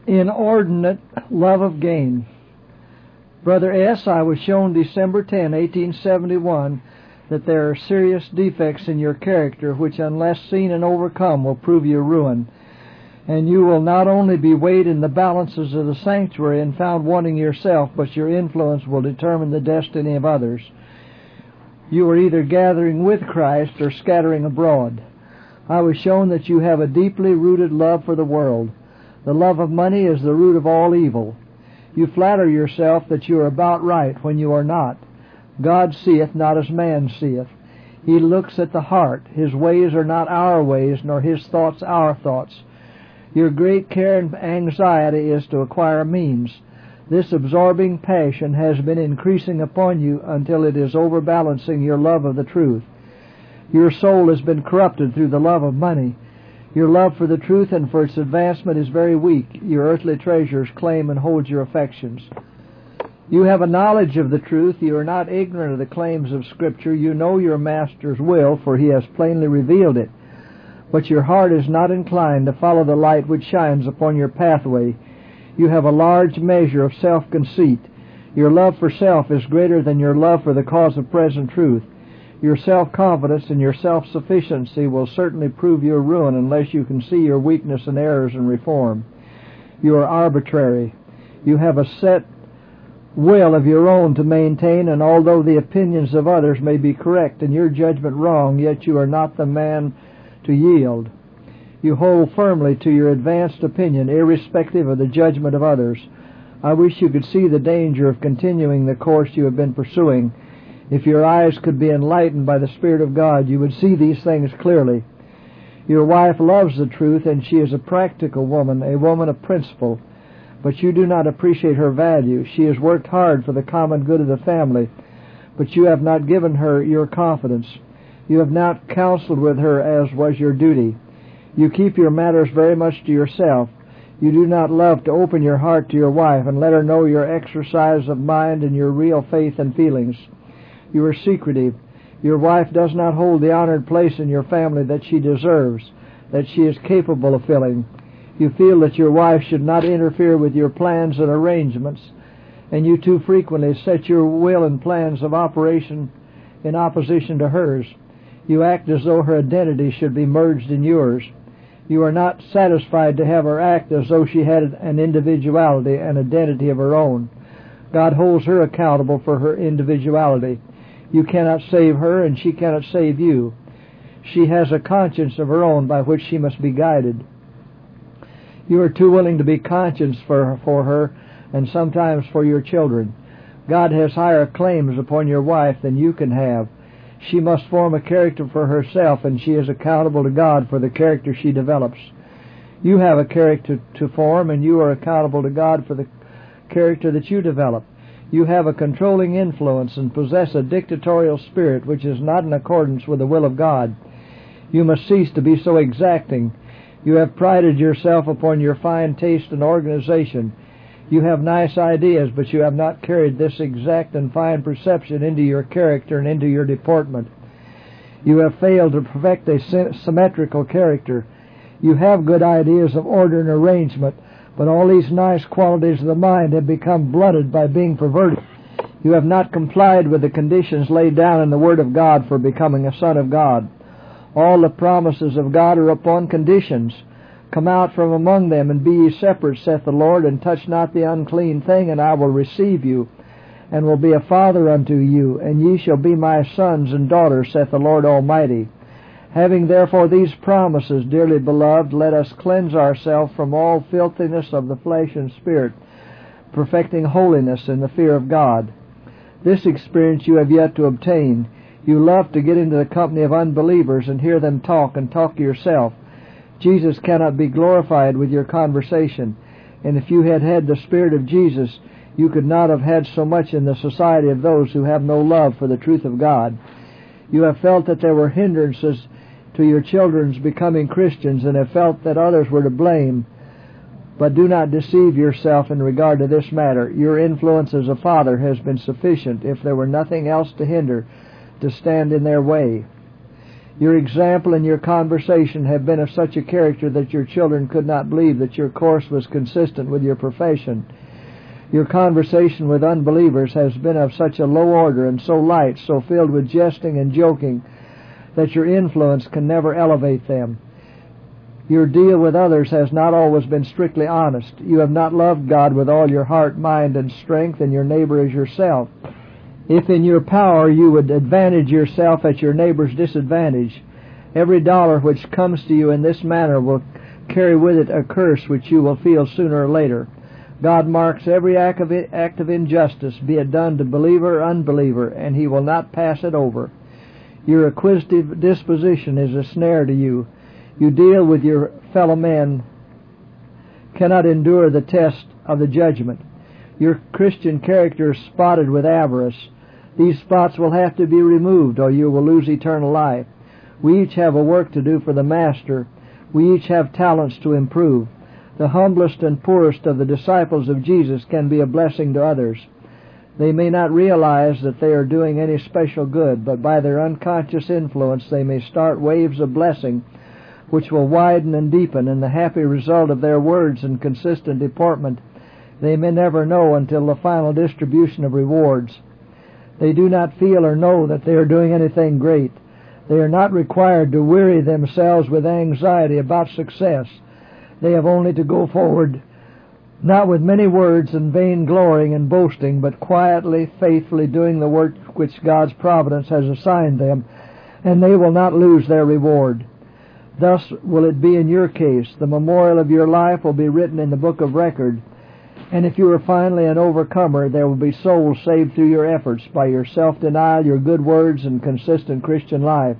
Inordinate love of gain. Brother S., I was shown December 10, 1871, that there are serious defects in your character which, unless seen and overcome, will prove your ruin. And you will not only be weighed in the balances of the sanctuary and found wanting yourself, but your influence will determine the destiny of others. You are either gathering with Christ or scattering abroad. I was shown that you have a deeply rooted love for the world. The love of money is the root of all evil. You flatter yourself that you are about right when you are not. God seeth not as man seeth. He looks at the heart. His ways are not our ways, nor His thoughts our thoughts. Your great care and anxiety is to acquire means. This absorbing passion has been increasing upon you until it is overbalancing your love of the truth. Your soul has been corrupted through the love of money. Your love for the truth and for its advancement is very weak. Your earthly treasures claim and hold your affections. You have a knowledge of the truth. You are not ignorant of the claims of Scripture. You know your Master's will, for He has plainly revealed it. But your heart is not inclined to follow the light which shines upon your pathway. You have a large measure of self-conceit. Your love for self is greater than your love for the cause of present truth. Your self-confidence and your self-sufficiency will certainly prove your ruin unless you can see your weakness and errors and reform. You are arbitrary. You have a set will of your own to maintain, and although the opinions of others may be correct and your judgment wrong, yet you are not the man to yield. You hold firmly to your advanced opinion, irrespective of the judgment of others. I wish you could see the danger of continuing the course you have been pursuing. If your eyes could be enlightened by the Spirit of God, you would see these things clearly. Your wife loves the truth, and she is a practical woman, a woman of principle. But you do not appreciate her value. She has worked hard for the common good of the family, but you have not given her your confidence. You have not counseled with her as was your duty. You keep your matters very much to yourself. You do not love to open your heart to your wife and let her know your exercise of mind and your real faith and feelings. You are secretive. Your wife does not hold the honored place in your family that she deserves, that she is capable of filling. You feel that your wife should not interfere with your plans and arrangements, and you too frequently set your will and plans of operation in opposition to hers. You act as though her identity should be merged in yours. You are not satisfied to have her act as though she had an individuality, an identity of her own. God holds her accountable for her individuality. You cannot save her, and she cannot save you. She has a conscience of her own by which she must be guided. You are too willing to be conscious for her, and sometimes for your children. God has higher claims upon your wife than you can have. She must form a character for herself, and she is accountable to God for the character she develops. You have a character to form, and you are accountable to God for the character that you develop. You have a controlling influence and possess a dictatorial spirit which is not in accordance with the will of God. You must cease to be so exacting. You have prided yourself upon your fine taste and organization. You have nice ideas, but you have not carried this exact and fine perception into your character and into your deportment. You have failed to perfect a symmetrical character. You have good ideas of order and arrangement, but all these nice qualities of the mind have become blunted by being perverted. You have not complied with the conditions laid down in the Word of God for becoming a son of God. All the promises of God are upon conditions. Come out from among them, and be ye separate, saith the Lord, and touch not the unclean thing, and I will receive you, and will be a father unto you, and ye shall be my sons and daughters, saith the Lord Almighty. Having therefore these promises, dearly beloved, let us cleanse ourselves from all filthiness of the flesh and spirit, perfecting holiness in the fear of God. This experience you have yet to obtain. You love to get into the company of unbelievers and hear them talk and talk to yourself. Jesus cannot be glorified with your conversation, and if you had had the Spirit of Jesus, you could not have had so much in the society of those who have no love for the truth of God. You have felt that there were hindrances to your children's becoming Christians, and have felt that others were to blame. But do not deceive yourself in regard to this matter. Your influence as a father has been sufficient, if there were nothing else to hinder, to stand in their way. Your example and your conversation have been of such a character that your children could not believe that your course was consistent with your profession. Your conversation with unbelievers has been of such a low order and so light, so filled with jesting and joking, that your influence can never elevate them. Your deal with others has not always been strictly honest. You have not loved God with all your heart, mind, and strength, and your neighbor as yourself. If in your power you would advantage yourself at your neighbor's disadvantage, every dollar which comes to you in this manner will carry with it a curse which you will feel sooner or later. God marks every act of injustice, be it done to believer or unbeliever, and He will not pass it over. Your acquisitive disposition is a snare to you. You deal with your fellow men, cannot endure the test of the judgment. Your Christian character is spotted with avarice. These spots will have to be removed, or you will lose eternal life. We each have a work to do for the Master. We each have talents to improve. The humblest and poorest of the disciples of Jesus can be a blessing to others. They may not realize that they are doing any special good, but by their unconscious influence they may start waves of blessing which will widen and deepen, and the happy result of their words and consistent deportment they may never know until the final distribution of rewards. They do not feel or know that they are doing anything great. They are not required to weary themselves with anxiety about success. They have only to go forward, not with many words and vain glorying and boasting, but quietly, faithfully doing the work which God's providence has assigned them, and they will not lose their reward. Thus will it be in your case. The memorial of your life will be written in the book of record, and if you are finally an overcomer, there will be souls saved through your efforts by your self-denial, your good words, and consistent Christian life.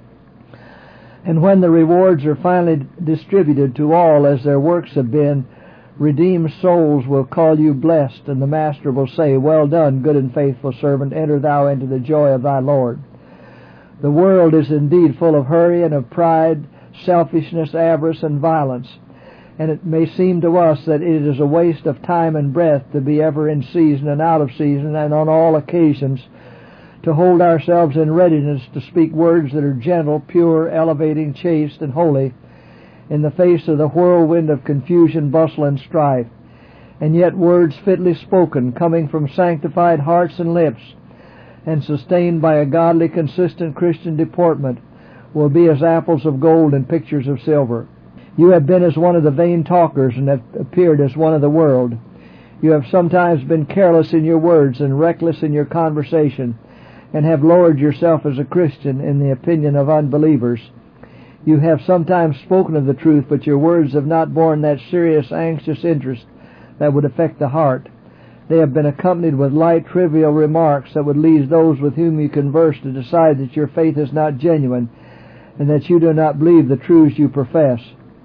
And when the rewards are finally distributed to all as their works have been, redeemed souls will call you blessed, and the Master will say, "Well done, good and faithful servant, enter thou into the joy of thy Lord." The world is indeed full of hurry and of pride, selfishness, avarice, and violence, and it may seem to us that it is a waste of time and breath to be ever in season and out of season, and on all occasions to hold ourselves in readiness to speak words that are gentle, pure, elevating, chaste, and holy, in the face of the whirlwind of confusion, bustle, and strife. And yet words fitly spoken, coming from sanctified hearts and lips, and sustained by a godly, consistent Christian deportment, will be as apples of gold and pictures of silver. You have been as one of the vain talkers, and have appeared as one of the world. You have sometimes been careless in your words and reckless in your conversation, and have lowered yourself as a Christian in the opinion of unbelievers. You have sometimes spoken of the truth, but your words have not borne that serious, anxious interest that would affect the heart. They have been accompanied with light, trivial remarks that would lead those with whom you converse to decide that your faith is not genuine, and that you do not believe the truths you profess.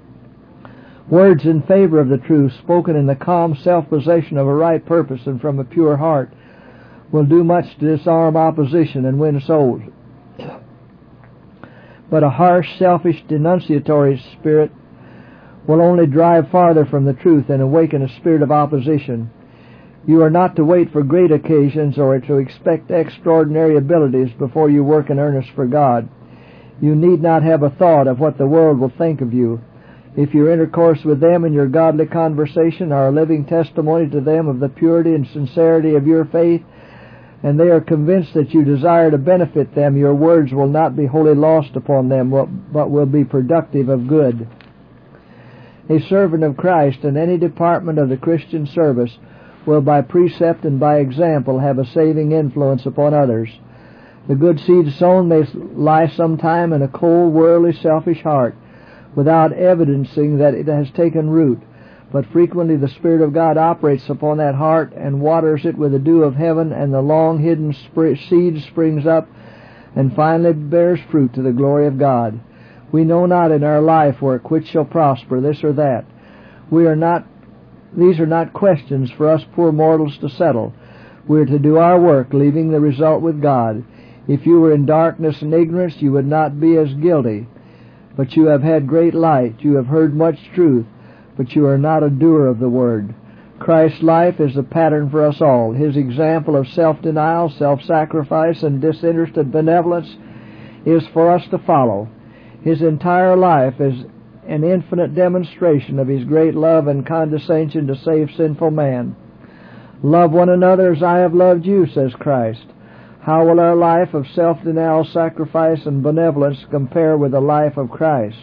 Words in favor of the truth, spoken in the calm self-possession of a right purpose and from a pure heart, will do much to disarm opposition and win souls. But a harsh, selfish, denunciatory spirit will only drive farther from the truth and awaken a spirit of opposition. You are not to wait for great occasions or to expect extraordinary abilities before you work in earnest for God. You need not have a thought of what the world will think of you. If your intercourse with them and your godly conversation are a living testimony to them of the purity and sincerity of your faith, and they are convinced that you desire to benefit them, your words will not be wholly lost upon them, but will be productive of good. A servant of Christ in any department of the Christian service will by precept and by example have a saving influence upon others. The good seed sown may lie sometime in a cold, worldly, selfish heart, without evidencing that it has taken root, but frequently the Spirit of God operates upon that heart and waters it with the dew of heaven, and the long-hidden seed springs up and finally bears fruit to the glory of God. We know not in our life work which shall prosper, this or that. These are not questions for us poor mortals to settle. We are to do our work, leaving the result with God. If you were in darkness and ignorance, you would not be as guilty. But you have had great light. You have heard much truth, but you are not a doer of the word. Christ's life is a pattern for us all. His example of self-denial, self-sacrifice, and disinterested benevolence is for us to follow. His entire life is an infinite demonstration of His great love and condescension to save sinful man. Love one another as I have loved you, says Christ. How will our life of self-denial, sacrifice, and benevolence compare with the life of Christ?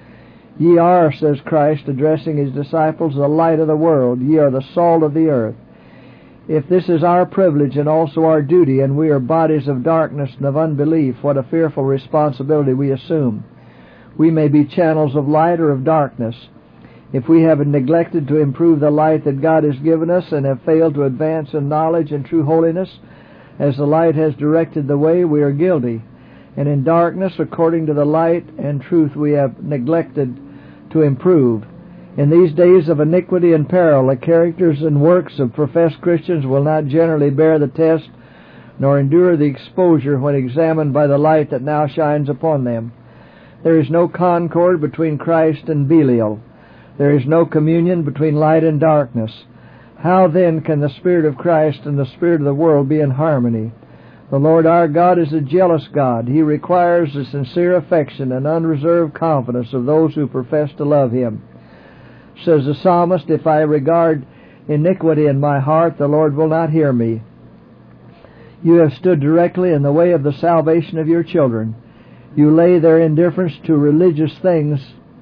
Ye are, says Christ, addressing His disciples, the light of the world. Ye are the salt of the earth. If this is our privilege and also our duty, and we are bodies of darkness and of unbelief, what a fearful responsibility we assume. We may be channels of light or of darkness. If we have neglected to improve the light that God has given us and have failed to advance in knowledge and true holiness, as the light has directed the way, we are guilty. And in darkness, according to the light and truth, we have neglected to improve. In these days of iniquity and peril, the characters and works of professed Christians will not generally bear the test, nor endure the exposure when examined by the light that now shines upon them. There is no concord between Christ and Belial. There is no communion between light and darkness. How then can the Spirit of Christ and the Spirit of the world be in harmony? The Lord our God is a jealous God. He requires the sincere affection and unreserved confidence of those who profess to love Him. Says the psalmist, if I regard iniquity in my heart, the Lord will not hear me. You have stood directly in the way of the salvation of your children. You lay their indifference to religious things,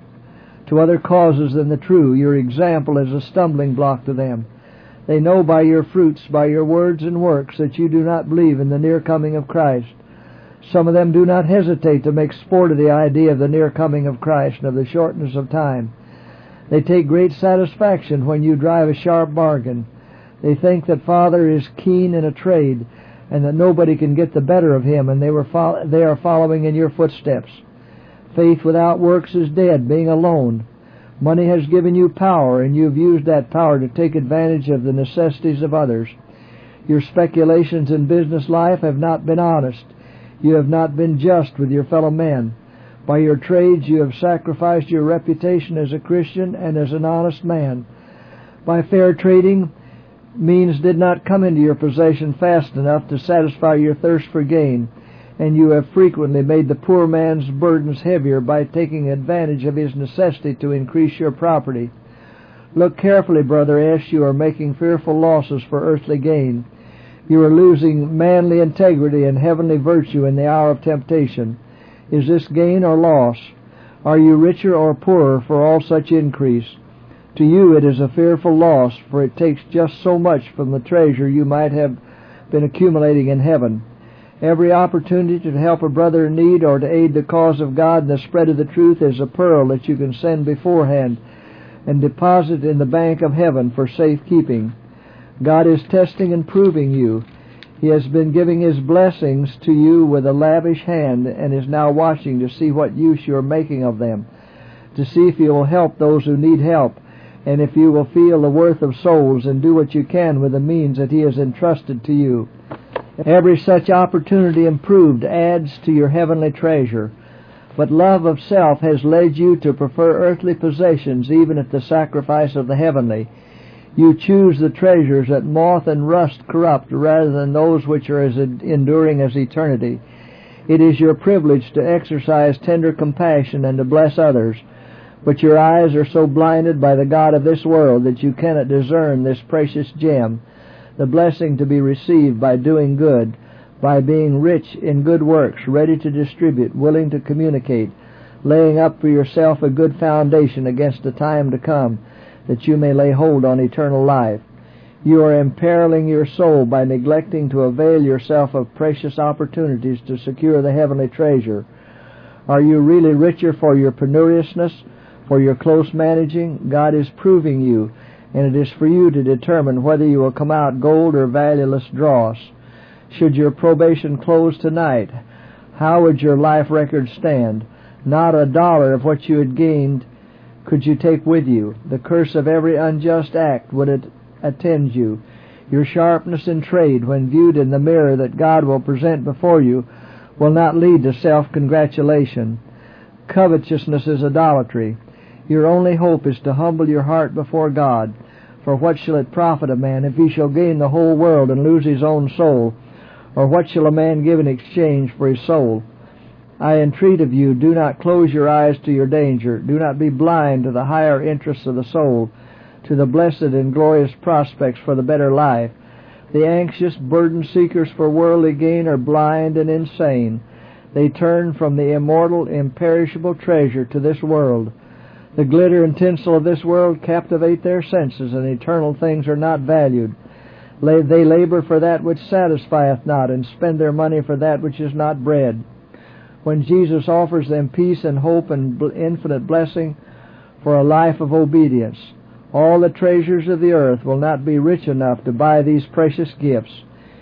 to other causes than the true. Your example is a stumbling block to them. They know by your fruits, by your words and works, that you do not believe in the near coming of Christ. Some of them do not hesitate to make sport of the idea of the near coming of Christ and of the shortness of time. They take great satisfaction when you drive a sharp bargain. They think that Father is keen in a trade, and that nobody can get the better of him, and they are following in your footsteps. Faith without works is dead, being alone. Money has given you power, and you have used that power to take advantage of the necessities of others. Your speculations in business life have not been honest. You have not been just with your fellow men. By your trades you have sacrificed your reputation as a Christian and as an honest man. By fair trading, means did not come into your possession fast enough to satisfy your thirst for gain, and you have frequently made the poor man's burdens heavier by taking advantage of his necessity to increase your property. Look carefully, Brother S. You are making fearful losses for earthly gain. You are losing manly integrity and heavenly virtue in the hour of temptation. Is this gain or loss? Are you richer or poorer for all such increase? To you it is a fearful loss, for it takes just so much from the treasure you might have been accumulating in heaven. Every opportunity to help a brother in need or to aid the cause of God and the spread of the truth is a pearl that you can send beforehand and deposit in the bank of heaven for safekeeping. God is testing and proving you. He has been giving His blessings to you with a lavish hand and is now watching to see what use you are making of them, to see if you will help those who need help, and if you will feel the worth of souls and do what you can with the means that He has entrusted to you. Every such opportunity improved adds to your heavenly treasure. But love of self has led you to prefer earthly possessions even at the sacrifice of the heavenly. You choose the treasures that moth and rust corrupt rather than those which are as enduring as eternity. It is your privilege to exercise tender compassion and to bless others, but your eyes are so blinded by the god of this world that you cannot discern this precious gem, the blessing to be received by doing good, by being rich in good works, ready to distribute, willing to communicate, laying up for yourself a good foundation against the time to come, that you may lay hold on eternal life. You are imperiling your soul by neglecting to avail yourself of precious opportunities to secure the heavenly treasure. Are you really richer for your penuriousness, for your close managing? God is proving you, and it is for you to determine whether you will come out gold or valueless dross. Should your probation close tonight, how would your life record stand? Not a dollar of what you had gained could you take with you. The curse of every unjust act would attend you. Your sharpness in trade, when viewed in the mirror that God will present before you, will not lead to self-congratulation. Covetousness is idolatry. Your only hope is to humble your heart before God. For what shall it profit a man if he shall gain the whole world and lose his own soul? Or what shall a man give in exchange for his soul? I entreat of you, do not close your eyes to your danger. Do not be blind to the higher interests of the soul, to the blessed and glorious prospects for the better life. The anxious, burden seekers for worldly gain are blind and insane. They turn from the immortal, imperishable treasure to this world. The glitter and tinsel of this world captivate their senses, and eternal things are not valued. They labor for that which satisfieth not, and spend their money for that which is not bread. When Jesus offers them peace and hope and infinite blessing for a life of obedience, all the treasures of the earth will not be rich enough to buy these precious gifts.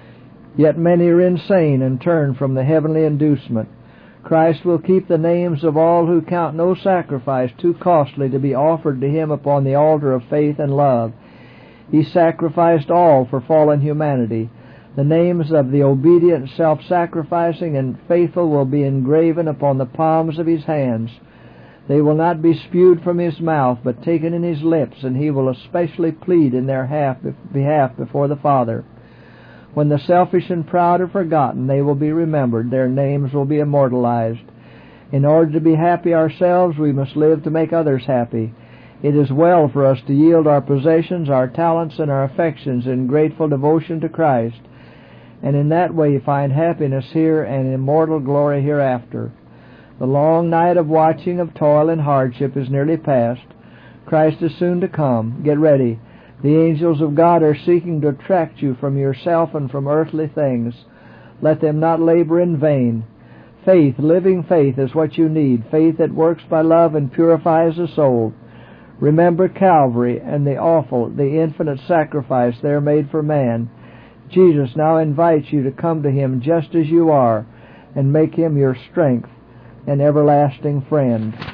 Yet many are insane and turn from the heavenly inducement. Christ will keep the names of all who count no sacrifice too costly to be offered to Him upon the altar of faith and love. He sacrificed all for fallen humanity. The names of the obedient, self-sacrificing, and faithful will be engraven upon the palms of His hands. They will not be spewed from His mouth, but taken in His lips, and He will especially plead in their behalf before the Father. When the selfish and proud are forgotten, they will be remembered. Their names will be immortalized. In order to be happy ourselves, we must live to make others happy. It is well for us to yield our possessions, our talents, and our affections in grateful devotion to Christ, and in that way find happiness here and immortal glory hereafter. The long night of watching, of toil and hardship is nearly past. Christ is soon to come. Get ready. The angels of God are seeking to attract you from yourself and from earthly things. Let them not labor in vain. Faith, living faith, is what you need. Faith that works by love and purifies the soul. Remember Calvary and the infinite sacrifice there made for man. Jesus now invites you to come to Him just as you are and make Him your strength and everlasting friend.